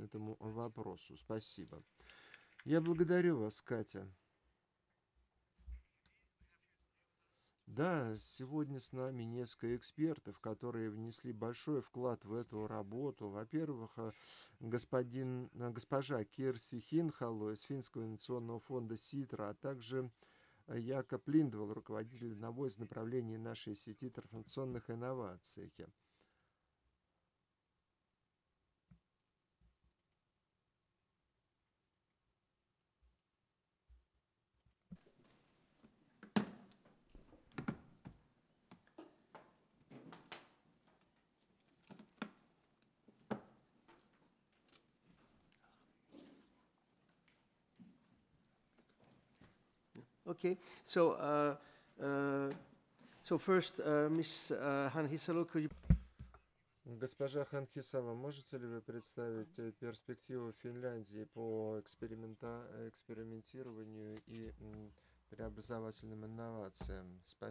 этому вопросу. Спасибо. Я благодарю вас, Катя. Да, сегодня с нами несколько экспертов, которые внесли большой вклад в эту работу. Во-первых, госпожа Кирси Хинхало из Финского инновационного фонда СИТРА, а также Якоб Линдвал, руководитель одного из направлений нашей сети трансформационных инноваций. Okay, so first, Ms. Han Hisalo, could you... Госпожа Ханхисала, можете ли вы представить перспективу Финляндии по экспериментированию и преобразовательным инновациям? Спасибо.